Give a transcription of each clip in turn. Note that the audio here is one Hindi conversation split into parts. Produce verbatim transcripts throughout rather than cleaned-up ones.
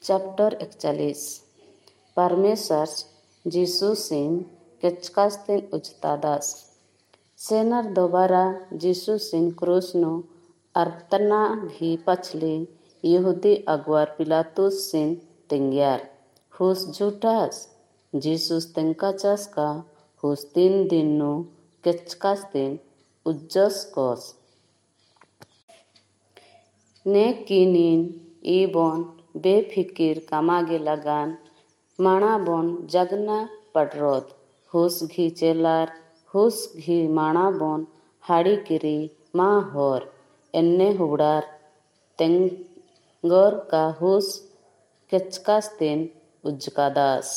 चैप्टर इकतालीस परमेश्वर जीसु सिंह केचकास्तिन उजतादास सेनर दोबारा जीसु सिंह क्रूसनु अर्तना घी पछली यहूदी अगवार पिलातुस सिंह तिंग्यार हुस झूठास जीसुस तेंकाचास का हुस तीन दिन नु केचकास्तिन उज्जस कोस ने किनीन ईबोन बेफिकिर कामागे लगान माणा बोन जगना पडरोत हुस घी चेलार हुस घी माणा बोन हाड़ी किरी माँ होर एन्ने हुबड़ार तेंगोर का हुस केचकास्तिन उज्जकादास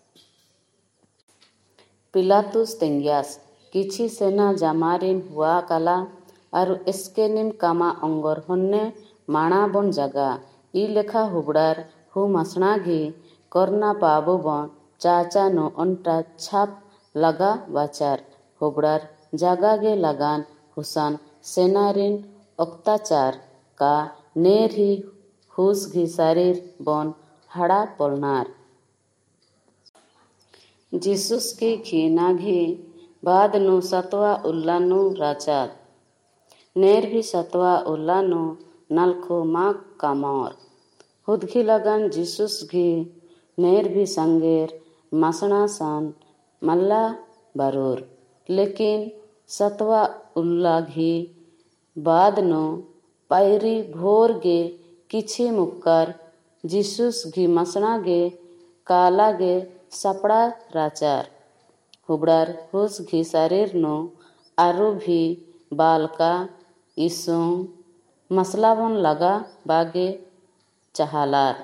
पिलातुस तेंग्यास किछि सेना जामारिन हुआ काला आरु इसके निम कामा अंगोर होन्ने माणा बोन जगा ई लेखा हुबड़ार हु मसणा घी करना पाबो बोन चाचा नो अंटा छाप लगा वाचार हुबड़ार जागा गे लगान हुसान सेनारिन अत्याचार का नेर ही हुस घी शरीर बोन हड़ा पोलनार जीसुस की घी ना घी बाद नु सतवा उल्ला नु राचात नेर भी सतवा उल्ला नु नलखो माँ कामोर हुदघी लगन जीसुस घी नेर भी संगेर मसणा सान मल्ला बरूर लेकिन सतवा उल्ला घी बाद नो पैरी भोर गे किछि मुक्कर जीसुस घी मसणा गे काला गे सपड़ा राचार हुबड़ार हुस घी शरीर नो आरु भी बालका इसों मसला बोन लगा बागे चहालार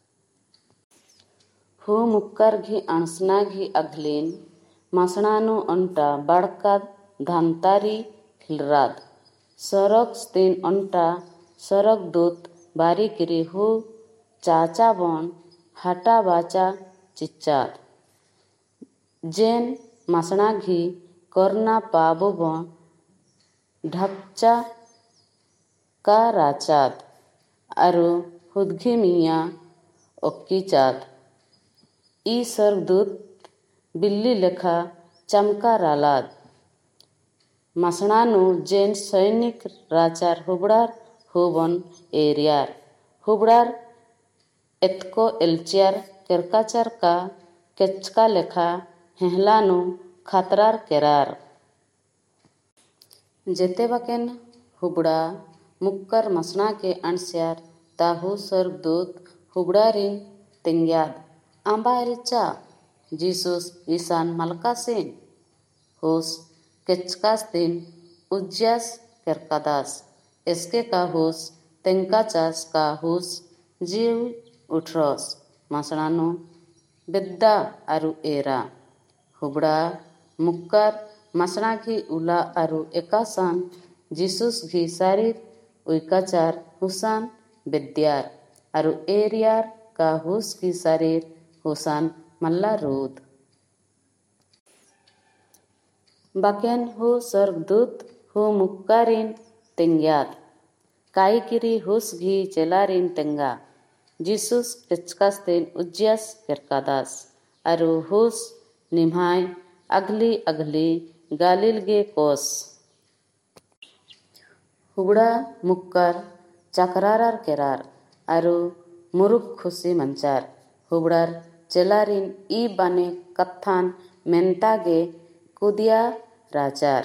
हु मुक्कर घी अणसना घी अगलीन मसणानु अंटा बड़का धंतारी हिलराद सरक स्तीन अंटा सरक दूत बारी किरी हु चाचा बोन हटा बाचा चिच्चात जेन मसणा घी करना पाबो बोन ढपचा का राचात आरु हुदघी मिया ओक्कीचात ई स्वर्गदूत बिल्ली लेखा चमका रालाद मसणानु जेन सैनिक राचार हुबड़ार हुबन एरियार हुबड़ार एतको एलचियार केरकाचार का केचका लेखा हेहलानु खतरार केरार जेते बकेन हुबड़ा मुक्कर मसणा के अणस्यार ताहु स्वर्गदूत हुबड़ारिन तिंग्याद आंबा एलचा जीसुस ईसान मलकासिन हुस केचकास्तिन उज्जास केरकादास इसके का हुस तेंकाचास का हुस जीव उठरोस मसणानु बिद्दा आरु एरा हुबड़ा मुक्कर मसणा घी उला आरु एकासान जीसुस घी शरीर उइकाचार हुसान विद्यार आरु एरियार का हुस की शरीर हुसान मल्ला रूद बकेन हु स्वर्गदूत हु मुक्कारिन तिंग्यात काई किरी हुस घी चेलारिन तेंगा जीसुस केचकास्तिन उज्जास केरकादास आरु हुस निम्हाय अगली अगली गालिल गे कोस हुबड़ा मुक्कर चकरारार केरार आरु मुरुक खुशी मंचार हुबड़ार चेलारिन ई बाने कत्थान मेंतागे कुदिया राचार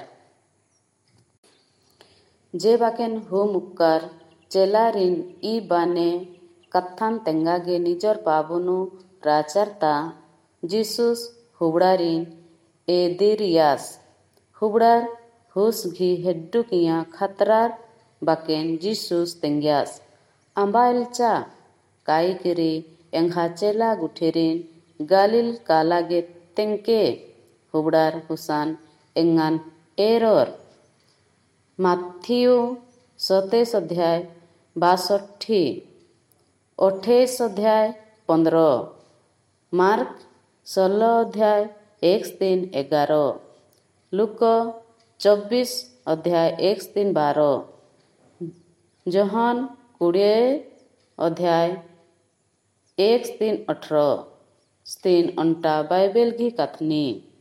जे बाकेन हु मुक्कर चेलारिन ई बाने कत्थान तेंगागे निजोर पाबुनु राचारता जीसुस हुबड़ारिन एदिरियास हुबड़ार हुस घी हेड्डू किया खतरार बाकेन जीसुस तेंग्यास आंबा एलचा काई किरी एंघा चेला गुठेरिन गालिल कालागे तेंके हुबड़ार हुसान एंगान एरोर माथियो सतेस अध्याय बासठी अठेस अध्याय पंद्रो मार्क षोलो अध्याय एक तीन एगारो लुक चौबीस अध्याय एक तीन बारो जोहन कोड़े अध्याय एक तीन अठरा तीन अंटा बाइबल की कथनी